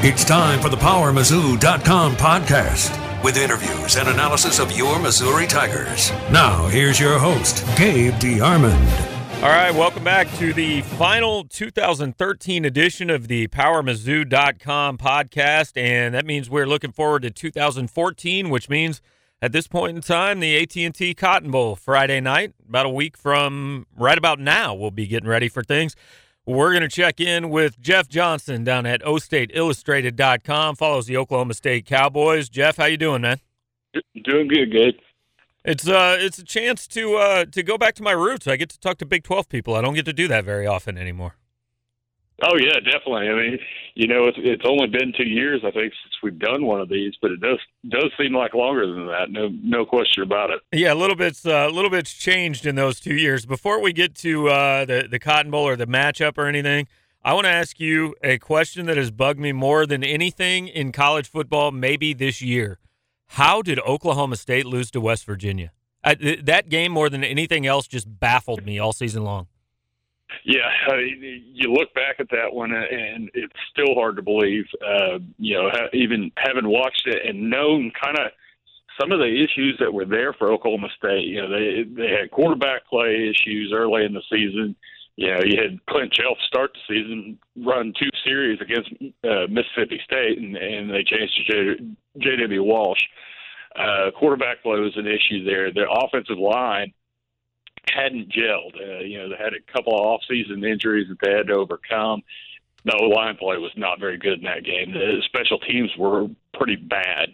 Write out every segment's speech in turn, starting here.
It's time for the PowerMizzou.com podcast with interviews and analysis of your Missouri Tigers. Now, here's your host, Gabe DeArmond. All right, welcome back to the final 2013 edition of the PowerMizzou.com podcast, and that means we're looking forward to 2014, which means at this point in time, the AT&T Cotton Bowl Friday night, about a week from right about now, we'll be getting ready for things. We're going to check in with Jeff Johnson down at OStateIllustrated.com, follows the Oklahoma State Cowboys. Jeff, how you doing, man? Doing good, Gabe. It's a chance to go back to my roots. I get to talk to Big 12 people. I don't get to do that very often anymore. Oh, yeah, definitely. I mean, you know, it's only been 2 years, I think, since we've done one of these, but it does seem like longer than that. No question about it. Yeah, a little bit's changed in those 2 years. Before we get to the Cotton Bowl or the matchup or anything, I want to ask you a question that has bugged me more than anything in college football maybe this year. How did Oklahoma State lose to West Virginia? That game, more than anything else, just baffled me all season long. Yeah, you look back at that one, and it's still hard to believe. You know, even having watched it and known kind of some of the issues that were there for Oklahoma State. You know, they had quarterback play issues early in the season. You know, you had Clint Chelf start the season, run 2 series against Mississippi State, and they changed to J.W. Walsh. Quarterback play was an issue there. The offensive line hadn't gelled. You know, they had a couple of off-season injuries that they had to overcome. The O-line play was not very good in that game. The special teams were pretty bad.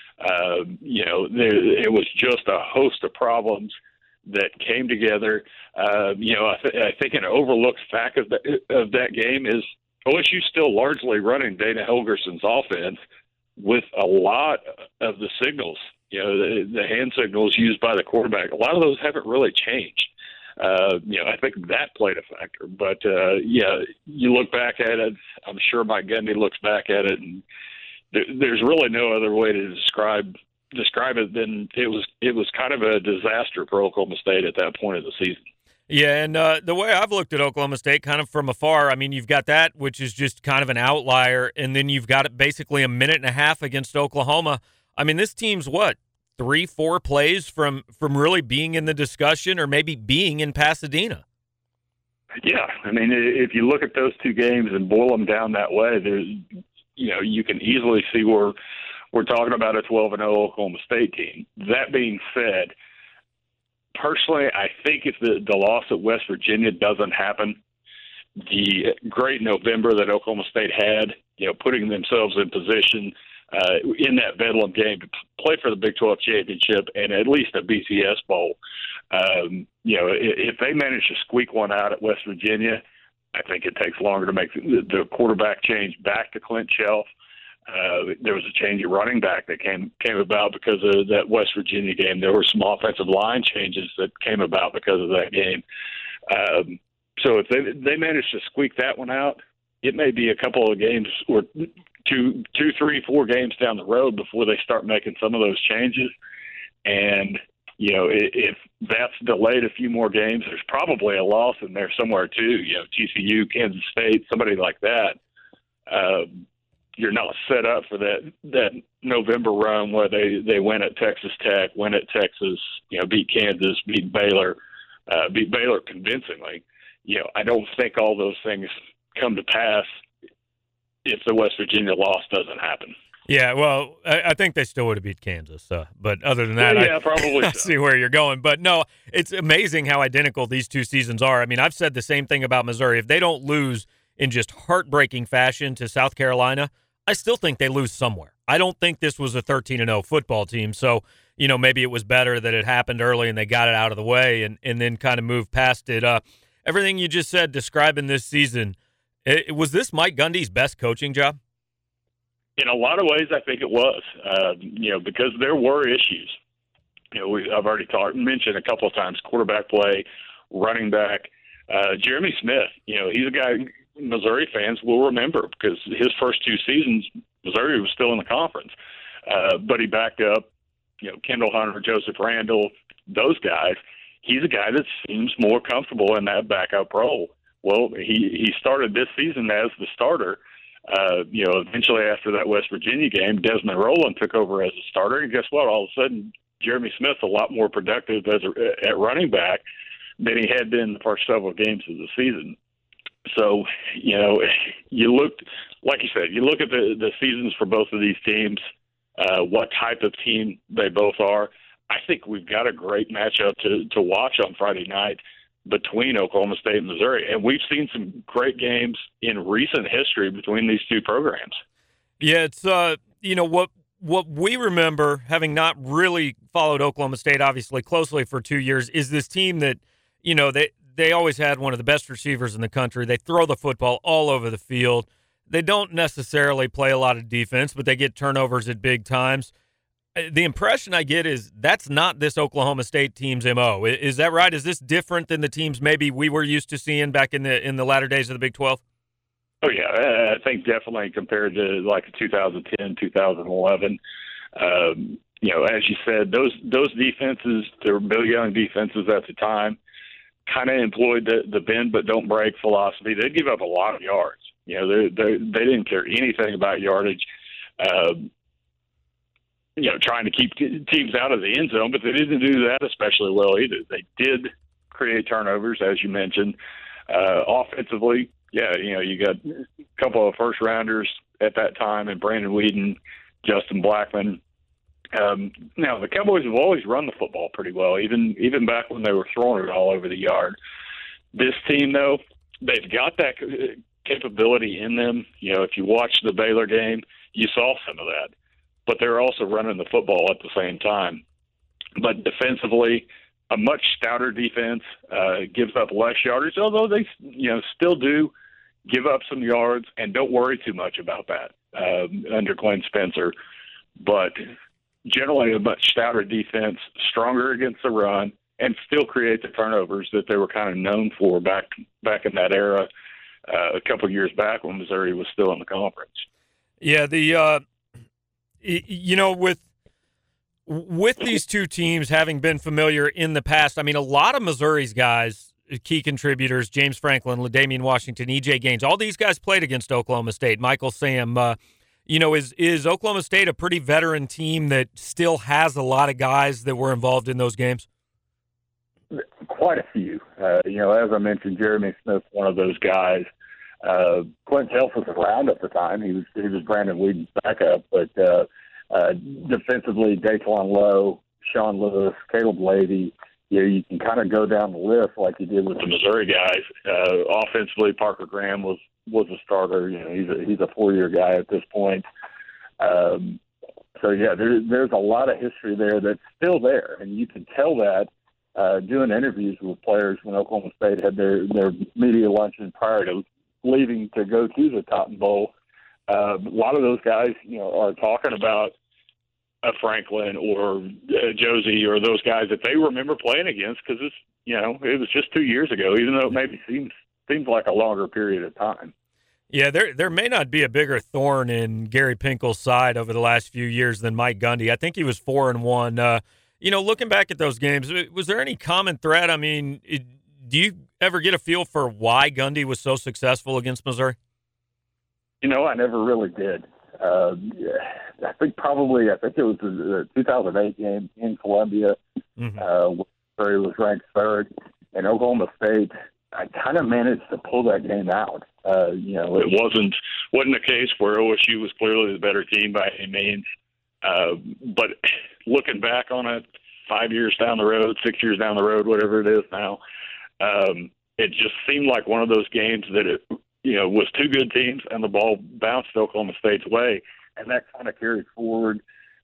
You know, it was just a host of problems that came together. You know, I think an overlooked fact of that game is OSU still largely running Dana Helgerson's offense with a lot of the signals. You know, the hand signals used by the quarterback, a lot of those haven't really changed. You know, I think that played a factor. But, yeah, you look back at it, I'm sure Mike Gundy looks back at it, and there's really no other way to describe it than it was kind of a disaster for Oklahoma State at that point of the season. Yeah, and the way I've looked at Oklahoma State kind of from afar, I mean, you've got that, which is just kind of an outlier, and then you've got it basically a minute and a half against Oklahoma. I mean, this team's what, 3-4 plays from really being in the discussion or maybe being in Pasadena. Yeah, I mean, if you look at those 2 games and boil them down that way, you know, you can easily see where we're talking about a 12-0 Oklahoma State team. That being said, personally, I think if the loss at West Virginia doesn't happen, the great November that Oklahoma State had, you know, putting themselves in position in that Bedlam game to play for the Big 12 championship and at least a BCS bowl. You know, if they manage to squeak one out at West Virginia, I think it takes longer to make the quarterback change back to Clint Chelf. There was a change at running back that came about because of that West Virginia game. There were some offensive line changes that came about because of that game. So if they manage to squeak that one out, it may be a couple of games or 2, 3, 4 games down the road before they start making some of those changes. And, you know, if that's delayed a few more games, there's probably a loss in there somewhere too. You know, TCU, Kansas State, somebody like that. You're not set up for that November run where they win at Texas Tech, win at Texas, you know, beat Kansas, beat Baylor convincingly. You know, I don't think all those things come to pass if the West Virginia loss doesn't happen. Yeah, well, I think they still would have beat Kansas. But other than that, yeah, probably I so. see where you're going. But, no, it's amazing how identical these 2 seasons are. I mean, I've said the same thing about Missouri. If they don't lose in just heartbreaking fashion to South Carolina, I still think they lose somewhere. I don't think this was a 13-0 football team. So, you know, maybe it was better that it happened early and they got it out of the way and then kind of moved past it. Everything you just said describing this season, was this Mike Gundy's best coaching job? In a lot of ways, I think it was, you know, because there were issues. You know, I've already mentioned a couple of times quarterback play, running back. Jeremy Smith, you know, he's a guy Missouri fans will remember because his first 2 seasons, Missouri was still in the conference. But he backed up, you know, Kendall Hunter, Joseph Randall, those guys. He's a guy that seems more comfortable in that backup role. Well, he started this season as the starter. Eventually after that West Virginia game, Desmond Rowland took over as a starter, and guess what? All of a sudden, Jeremy Smith's a lot more productive at running back than he had been the first several games of the season. So, you looked, like you said, you look at the seasons for both of these teams, what type of team they both are. I think we've got a great matchup to watch on Friday night between Oklahoma State and Missouri. And we've seen some great games in recent history between these two programs. Yeah, it's, what we remember, having not really followed Oklahoma State, obviously, closely for 2 years, is this team that, they always had one of the best receivers in the country. They throw the football all over the field. They don't necessarily play a lot of defense, but they get turnovers at big times. The impression I get is that's not this Oklahoma State team's MO. Is that right? Is this different than the teams maybe we were used to seeing back in the latter days of the Big 12? Oh, yeah. I think definitely compared to like 2010, 2011. As you said, those defenses, they were Bill Young defenses at the time, kind of employed the bend but don't break philosophy. They'd give up a lot of yards. They didn't care anything about yardage. Trying to keep teams out of the end zone, but they didn't do that especially well either. They did create turnovers, as you mentioned. Offensively, you got a couple of first-rounders at that time, and Brandon Weeden, Justin Blackman. Now, the Cowboys have always run the football pretty well, even back when they were throwing it all over the yard. This team, though, they've got that capability in them. If you watch the Baylor game, you saw some of that. But they're also running the football at the same time. But defensively, a much stouter defense gives up less yardage, although they still do give up some yards, and don't worry too much about that under Glenn Spencer. But generally a much stouter defense, stronger against the run, and still create the turnovers that they were kind of known for back in that era a couple of years back when Missouri was still in the conference. Yeah, with these two teams having been familiar in the past, I mean, a lot of Missouri's guys, key contributors, James Franklin, LaDainian Washington, E.J. Gaines, all these guys played against Oklahoma State. Michael Sam, is Oklahoma State a pretty veteran team that still has a lot of guys that were involved in those games? Quite a few. As I mentioned, Jeremy Smith, one of those guys. Clint Helf was around at the time. He was Brandon Weeden's backup, but defensively, Dayton Lowe, Sean Lewis, Caleb Levy. You can kind of go down the list like you did with the Missouri guys. Offensively, Parker Graham was a starter. He's a 4-year guy at this point. There's a lot of history there that's still there, and you can tell that doing interviews with players when Oklahoma State had their media luncheon prior to leaving to go to the Cotton Bowl. A lot of those guys, are talking about a Franklin or Josie or those guys that they remember playing against because it was just 2 years ago, even though it maybe seems like a longer period of time. Yeah, there may not be a bigger thorn in Gary Pinkel's side over the last few years than Mike Gundy. I think he was 4-1. Looking back at those games, was there any common thread? I mean, do you ever get a feel for why Gundy was so successful against Missouri? I never really did. I think it was the 2008 game in Columbia, where he was ranked third, and Oklahoma State, I kind of managed to pull that game out. It wasn't a case where OSU was clearly the better team by any means. But looking back on it, 5 years down the road, 6 years down the road, whatever it is now, it just seemed like one of those games that it was two good teams and the ball bounced Oklahoma State's way. And that kind of carried forward.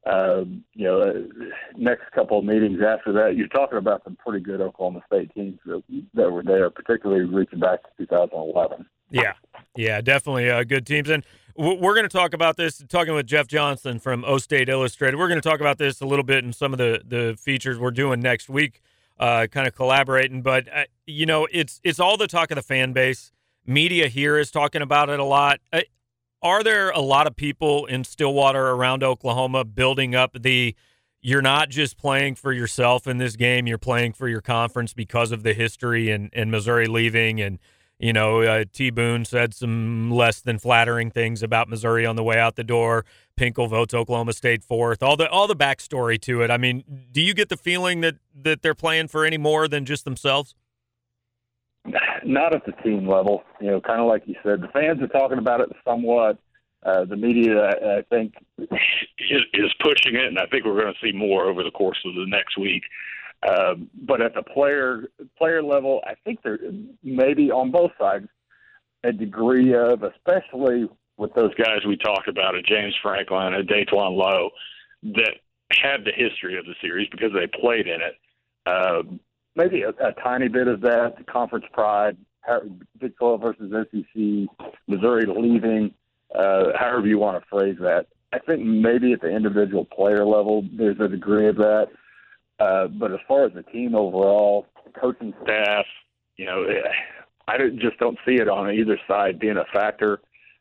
Next couple of meetings after that, you're talking about some pretty good Oklahoma State teams that were there, particularly reaching back to 2011. Yeah, definitely good teams. And we're going to talk about this, talking with Jeff Johnson from O State Illustrated. We're going to talk about this a little bit in some of the features we're doing next week, kind of collaborating. But, it's all the talk of the fan base. Media here is talking about it a lot. Are there a lot of people in Stillwater around Oklahoma building up you're not just playing for yourself in this game, you're playing for your conference because of the history and Missouri leaving and, T. Boone said some less than flattering things about Missouri on the way out the door. Pinkel votes Oklahoma State fourth. All the backstory to it. I mean, do you get the feeling that they're playing for any more than just themselves? Not at the team level. Kind of like you said, the fans are talking about it somewhat. The media, I think, is pushing it, and I think we're going to see more over the course of the next week. But at the player level, I think there may be on both sides a degree of, especially with those guys we talked about, a James Franklin, a Dayton Lowe, that have the history of the series because they played in it. Maybe a tiny bit of that, conference pride, Big 12 versus SEC, Missouri leaving, however you want to phrase that. I think maybe at the individual player level, there's a degree of that. But as far as the team overall, coaching staff, I just don't see it on either side being a factor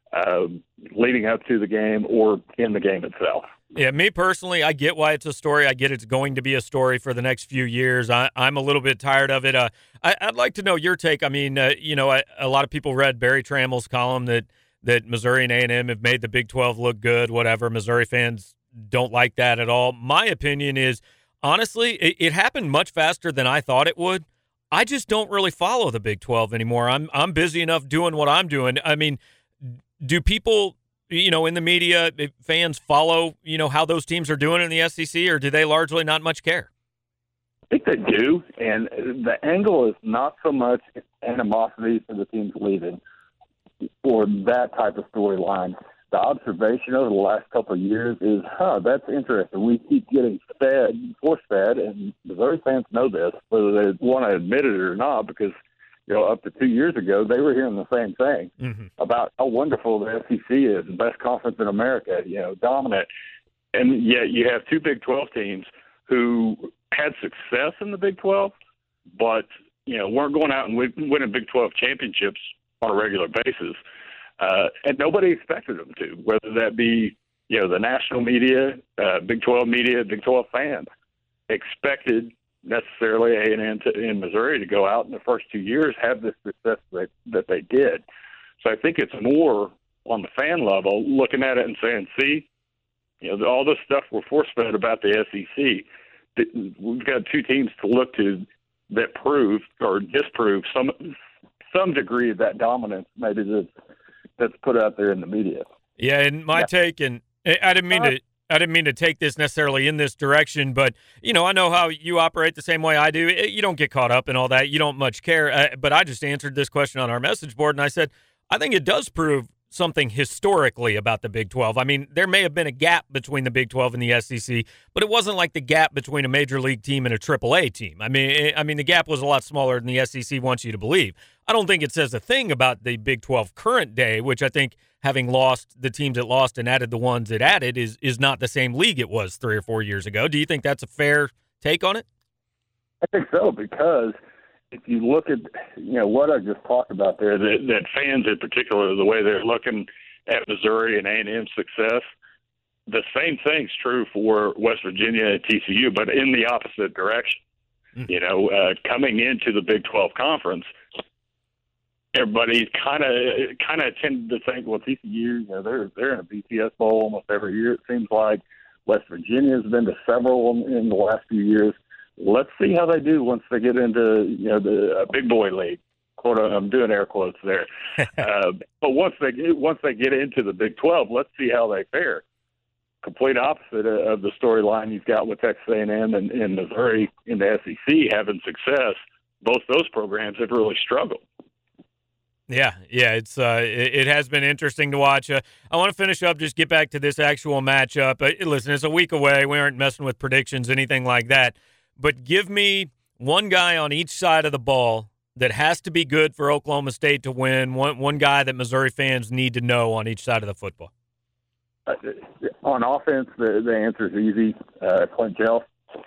leading up to the game or in the game itself. Yeah, me personally, I get why it's a story. I get it's going to be a story for the next few years. I'm a little bit tired of it. I'd like to know your take. I mean, a lot of people read Barry Trammell's column that Missouri and A&M have made the Big 12 look good, whatever. Missouri fans don't like that at all. My opinion is, honestly, it happened much faster than I thought it would. I just don't really follow the Big 12 anymore. I'm busy enough doing what I'm doing. I mean, do people, in the media, fans follow, how those teams are doing in the SEC, or do they largely not much care? I think they do, and the angle is not so much animosity for the teams leaving or that type of storyline. The observation over the last couple of years is, that's interesting. We keep getting force-fed, and Missouri fans know this, whether they want to admit it or not, because, up to 2 years ago, they were hearing the same thing about how wonderful the SEC is, the best conference in America, dominant. And yet you have two Big 12 teams who had success in the Big 12, but, weren't going out and winning Big 12 championships on a regular basis. And nobody expected them to, whether that be, the national media, Big 12 media, Big 12 fans expected necessarily A&M in Missouri to go out in the first 2 years, have the success that they did. So I think it's more on the fan level looking at it and saying, see, all this stuff we're force-fed about the SEC, we've got two teams to look to that prove or disprove some degree of that dominance maybe that's put out there in the media. Yeah, and my take, and I didn't mean to take this necessarily in this direction, but I know how you operate the same way I do. You don't get caught up in all that. You don't much care. But I just answered this question on our message board, and I said I think it does prove something historically about the Big 12. I mean, there may have been a gap between the Big 12 and the SEC, but it wasn't like the gap between a major league team and a AAA team. I mean, the gap was a lot smaller than the SEC wants you to believe. I don't think it says a thing about the Big 12 current day, which I think having lost the teams it lost and added the ones it added is not the same league it was 3 or 4 years ago. Do you think that's a fair take on it? I think so, because if you look at what I just talked about there, that fans in particular, the way they're looking at Missouri and A&M's success, the same thing's true for West Virginia and TCU, but in the opposite direction. Coming into the Big 12 conference, everybody kind of tended to think, well, TCU, they're in a BCS bowl almost every year. It seems like West Virginia's been to several in the last few years. Let's see how they do once they get into the big boy league. Quote, I'm doing air quotes there. But once they get into the Big 12, let's see how they fare. Complete opposite of the storyline you've got with Texas A&M and Missouri in the SEC having success. Both those programs have really struggled. Yeah, it has been interesting to watch. I want to finish up, just get back to this actual matchup. Listen, it's a week away. We aren't messing with predictions, anything like that. But give me one guy on each side of the ball that has to be good for Oklahoma State to win, one guy that Missouri fans need to know on each side of the football. On offense, the answer is easy. Clint Jelf.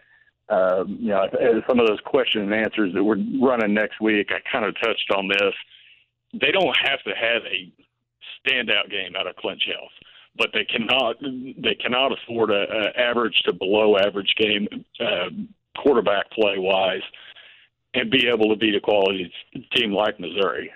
Some of those question and answers that we're running next week, I kind of touched on this. They don't have to have a standout game out of Clint Jelf, but they cannot afford a average to below average game quarterback play wise. and be able to beat a quality team like Missouri.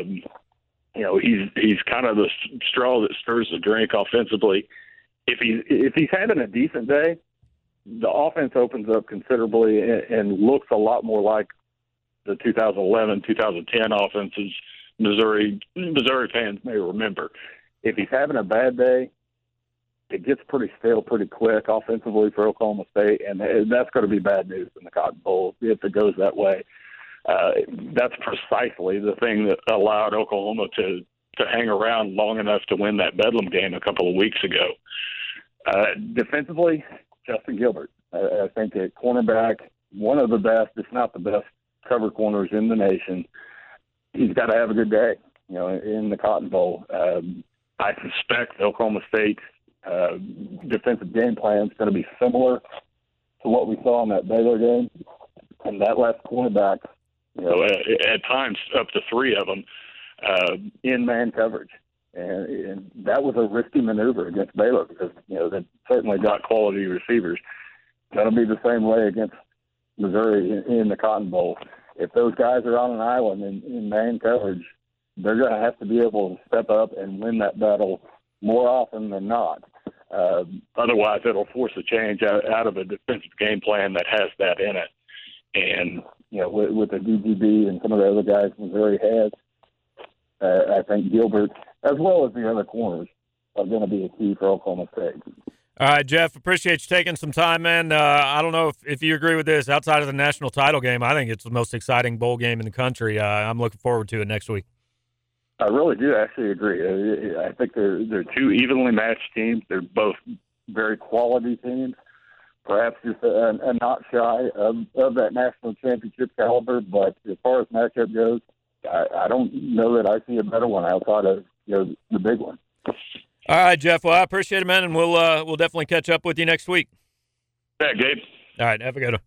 He's kind of the straw that stirs the drink offensively. If he's having a decent day, the offense opens up considerably and looks a lot more like the 2011, 2010 offenses Missouri fans may remember. If he's having a bad day, it gets pretty stale pretty quick offensively for Oklahoma State, and that's going to be bad news in the Cotton Bowl if it goes that way. That's precisely the thing that allowed Oklahoma to hang around long enough to win that Bedlam game a couple of weeks ago. Defensively, Justin Gilbert. I think at cornerback, one of the best, if not the best, cover corners in the nation. He's got to have a good day, in the Cotton Bowl. I suspect Oklahoma State's defensive game plan is going to be similar to what we saw in that Baylor game. And that left cornerback, at times up to three of them in man coverage. And that was a risky maneuver against Baylor because, they certainly got quality receivers. That'll be the same way against Missouri in the Cotton Bowl. If those guys are on an island in man coverage, they're going to have to be able to step up and win that battle more often than not. Otherwise, it'll force a change out of a defensive game plan that has that in it. And, with the DGB and some of the other guys Missouri has, I think Gilbert, as well as the other corners, are going to be a key for Oklahoma State. All right, Jeff, appreciate you taking some time, man. I don't know if you agree with this. Outside of the national title game, I think it's the most exciting bowl game in the country. I'm looking forward to it next week. I really do actually agree. I think they're two evenly matched teams. They're both very quality teams, perhaps just a notch shy of that national championship caliber. But as far as matchup goes, I don't know that I see a better one outside of the big one. All right, Jeff. Well, I appreciate it, man, and we'll definitely catch up with you next week. Yeah, Gabe. All right, have a good one.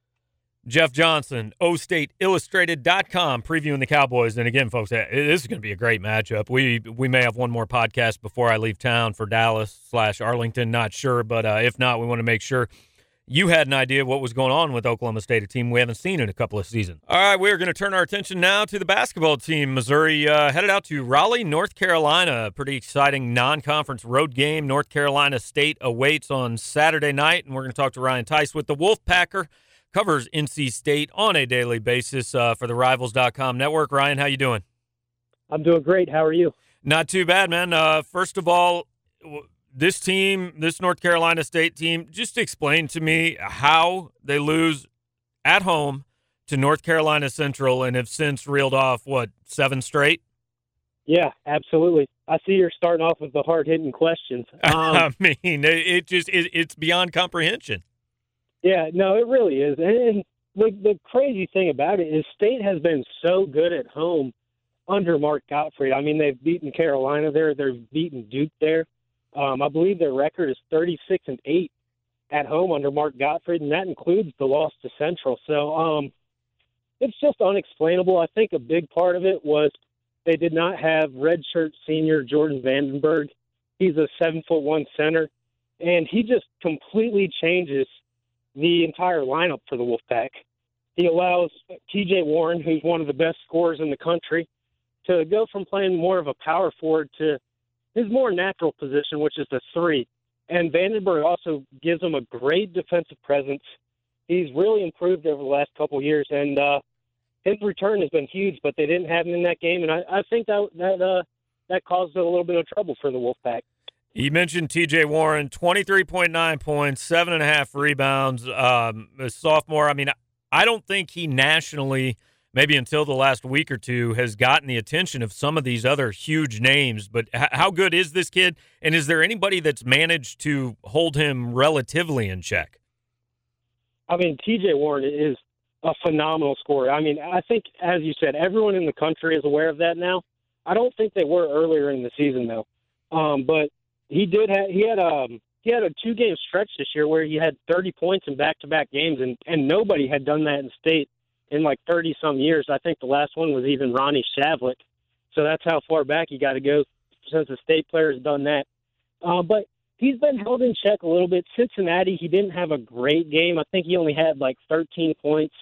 Jeff Johnson, OStateIllustrated.com, previewing the Cowboys. And again, folks, this is going to be a great matchup. We may have one more podcast before I leave town for Dallas/Arlington, not sure. But if not, we want to make sure you had an idea of what was going on with Oklahoma State, a team we haven't seen in a couple of seasons. All right, we're going to turn our attention now to the basketball team. Missouri headed out to Raleigh, North Carolina. A pretty exciting non-conference road game. North Carolina State awaits on Saturday night, and we're going to talk to Ryan Tice with the Wolfpacker. Covers NC State on a daily basis for the Rivals.com network. Ryan, how you doing? I'm doing great. How are you? Not too bad, man. First of all, this team, this North Carolina State team, just explain to me how they lose at home to North Carolina Central and have since reeled off, 7 straight? Yeah, absolutely. I see you're starting off with the hard-hitting questions. I mean, it's beyond comprehension. Yeah, no, it really is. And the crazy thing about it is State has been so good at home under Mark Gottfried. I mean, they've beaten Carolina there. They've beaten Duke there. I believe their record is 36-8 at home under Mark Gottfried, and that includes the loss to Central. So it's just unexplainable. I think a big part of it was they did not have redshirt senior Jordan Vandenberg. He's a 7'1" center, and he just completely changes the entire lineup for the Wolfpack. He allows TJ Warren, who's one of the best scorers in the country, to go from playing more of a power forward to his more natural position, which is the 3. And Vandenberg also gives him a great defensive presence. He's really improved over the last couple of years, and his return has been huge, but they didn't have him in that game, and I think that caused a little bit of trouble for the Wolfpack. You mentioned TJ Warren, 23.9 points, 7.5 rebounds, a sophomore. I mean, I don't think he nationally, maybe until the last week or two, has gotten the attention of some of these other huge names. But how good is this kid? And is there anybody that's managed to hold him relatively in check? I mean, TJ Warren is a phenomenal scorer. I mean, I think, as you said, everyone in the country is aware of that now. I don't think they were earlier in the season, though. But he had a 2-game stretch this year where he had 30 points in back-to-back games, and nobody had done that in State in like 30-some years. I think the last one was even Ronnie Shavlik. So that's how far back you got to go since a State player has done that. But he's been held in check a little bit. Cincinnati, he didn't have a great game. I think he only had like 13 points.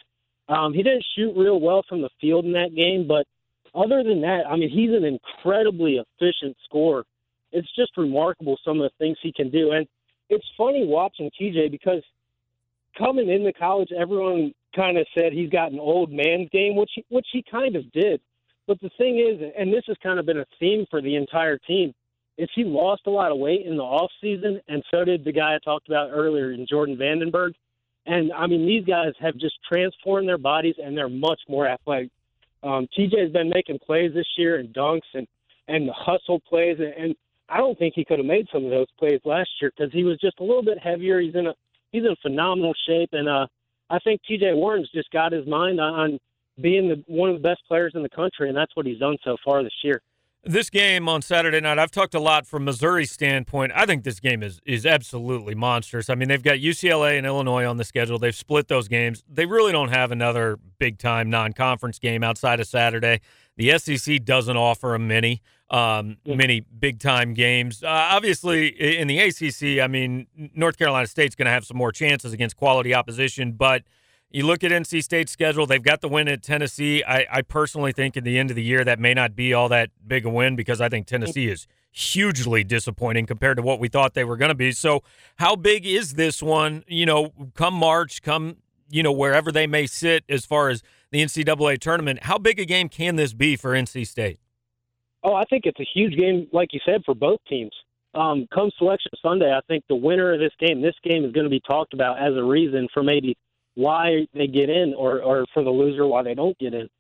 He didn't shoot real well from the field in that game, but other than that, I mean, he's an incredibly efficient scorer. It's just remarkable some of the things he can do. And it's funny watching TJ because coming into college, everyone kind of said he's got an old man's game, which he kind of did. But the thing is, and this has kind of been a theme for the entire team, is he lost a lot of weight in the offseason, and so did the guy I talked about earlier in Jordan Vandenberg. And, I mean, these guys have just transformed their bodies, and they're much more athletic. TJ has been making plays this year and dunks and the hustle plays, and I don't think he could have made some of those plays last year because he was just a little bit heavier. He's in phenomenal shape, and I think TJ Warren's just got his mind on being one of the best players in the country, and that's what he's done so far this year. This game on Saturday night, I've talked a lot from Missouri's standpoint. I think this game is absolutely monstrous. I mean, they've got UCLA and Illinois on the schedule. They've split those games. They really don't have another big-time non-conference game outside of Saturday. The SEC doesn't offer them many big-time games. Obviously, in the ACC, I mean, North Carolina State's going to have some more chances against quality opposition, but you look at NC State's schedule, they've got the win at Tennessee. I personally think at the end of the year that may not be all that big a win because I think Tennessee is hugely disappointing compared to what we thought they were going to be. So how big is this one, come March, wherever they may sit as far as the NCAA tournament? How big a game can this be for NC State? Oh, I think it's a huge game, like you said, for both teams. Come Selection Sunday, I think the winner of this game is going to be talked about as a reason for maybe why they get in or for the loser why they don't get in.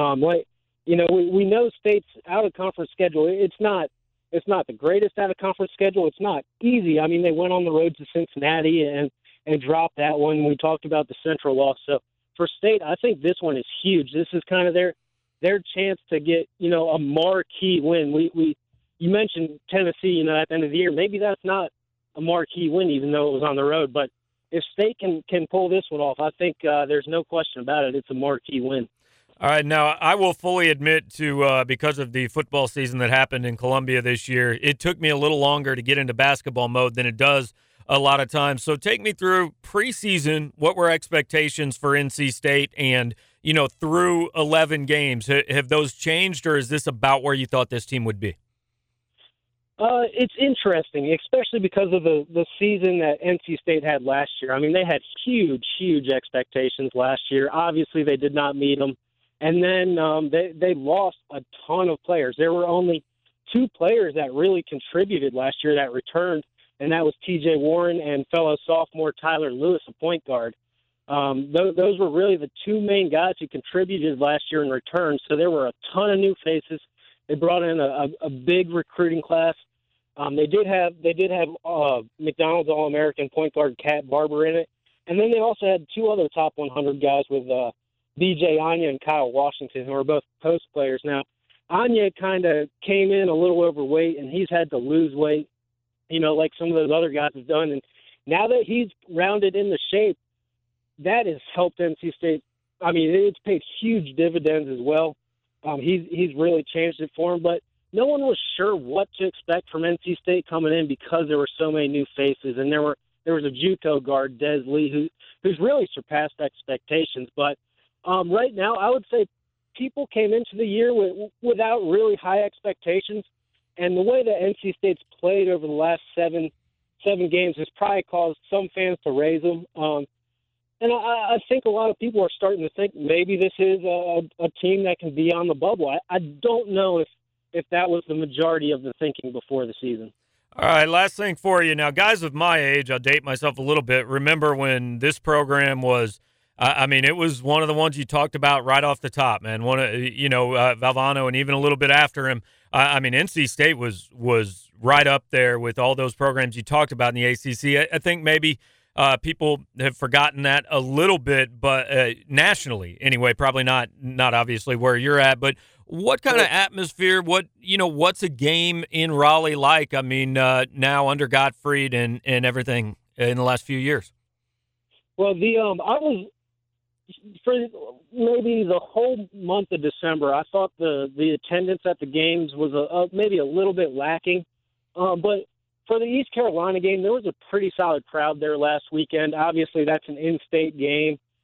We know State's out-of-conference schedule. It's not the greatest out-of-conference schedule. It's not easy. I mean, they went on the road to Cincinnati and dropped that one. We talked about the Central loss. So for State, I think this one is huge. This is kind of their chance to get, a marquee win. You mentioned Tennessee, at the end of the year. Maybe that's not a marquee win, even though it was on the road. But if State can pull this one off, I think there's no question about it. It's a marquee win. All right, now I will fully admit to because of the football season that happened in Columbia this year, it took me a little longer to get into basketball mode than it does a lot of times. So take me through preseason. What were expectations for NC State and, through 11 games? Have those changed, or is this about where you thought this team would be? It's interesting, especially because of the season that NC State had last year. I mean, they had huge expectations last year. Obviously, they did not meet them. And then they lost a ton of players. There were only two players that really contributed last year that returned, and that was TJ Warren and fellow sophomore Tyler Lewis, a point guard. Those were really the two main guys who contributed last year in return. So there were a ton of new faces. They brought in a big recruiting class. They did have McDonald's All-American point guard Cat Barber in it, and then they also had two other top 100 guys with B.J. Anya and Kyle Washington, who are both post players. Now, Anya kind of came in a little overweight, and he's had to lose weight, like some of those other guys have done. And now that he's rounded into shape, that has helped NC State. I mean, it's paid huge dividends as well. He's really changed it for him, but no one was sure what to expect from NC State coming in because there were so many new faces, and there was a JUCO guard, Des Lee, who's really surpassed expectations. But right now, I would say people came into the year without really high expectations, and the way that NC State's played over the last seven games has probably caused some fans to raise them. And I think a lot of people are starting to think maybe this is a team that can be on the bubble. I don't know if that was the majority of the thinking before the season. All right, last thing for you. Now, guys of my age, I'll date myself a little bit, remember when this program was it was one of the ones you talked about right off the top, man. Valvano, and even a little bit after him. NC State was right up there with all those programs you talked about in the ACC. I think maybe people have forgotten that a little bit, but nationally anyway, probably not obviously where you're at. But what kind of atmosphere? What's a game in Raleigh like? I mean, now under Gottfried and everything in the last few years. Well, I was for maybe the whole month of December. I thought the attendance at the games was maybe a little bit lacking, but for the East Carolina game, there was a pretty solid crowd there last weekend. Obviously, that's an in-state game.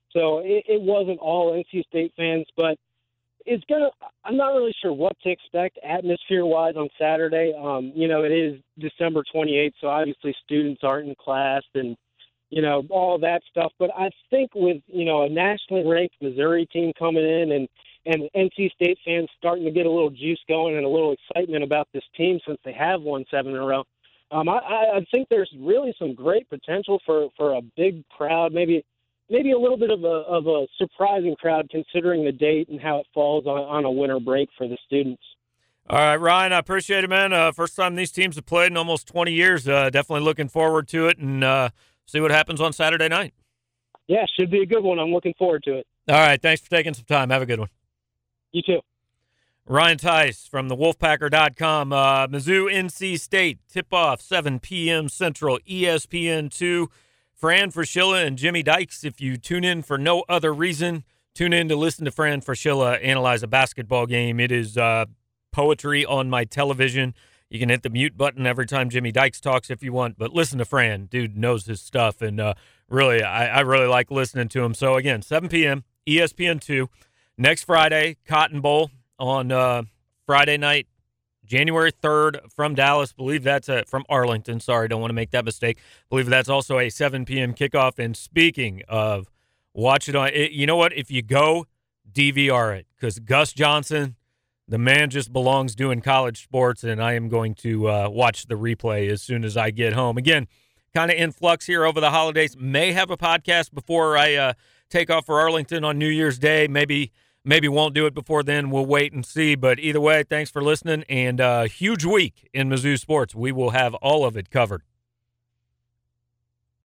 So it wasn't all NC State fans, but I'm not really sure what to expect atmosphere-wise on Saturday. It is December 28th, so obviously students aren't in class and, all that stuff. But I think with, a nationally ranked Missouri team coming in and NC State fans starting to get a little juice going and a little excitement about this team since they have won 7 in a row, I think there's really some great potential for a big crowd, maybe a little bit of a surprising crowd considering the date and how it falls on a winter break for the students. All right, Ryan, I appreciate it, man. First time these teams have played in almost 20 years. Definitely looking forward to it and see what happens on Saturday night. Yeah, should be a good one. I'm looking forward to it. All right, thanks for taking some time. Have a good one. You too. Ryan Tice from thewolfpacker.com. Mizzou, NC State, tip-off, 7 p.m. Central, ESPN2. Fran Fraschilla and Jimmy Dykes. If you tune in for no other reason, tune in to listen to Fran Fraschilla analyze a basketball game. It is poetry on my television. You can hit the mute button every time Jimmy Dykes talks if you want, but listen to Fran. Dude knows his stuff, and really, I really like listening to him. So, again, 7 p.m., ESPN2. Next Friday, Cotton Bowl on Friday night. January 3rd from Dallas. Believe that's from Arlington. Sorry, don't want to make that mistake. Believe that's also a 7 p.m. kickoff. And speaking of watch it on, you know what? If you go, DVR it because Gus Johnson, the man just belongs doing college sports, and I am going to watch the replay as soon as I get home. Again, kind of in flux here over the holidays. May have a podcast before I take off for Arlington on New Year's Day. Maybe won't do it before then. We'll wait and see. But either way, thanks for listening. And huge week in Mizzou sports. We will have all of it covered.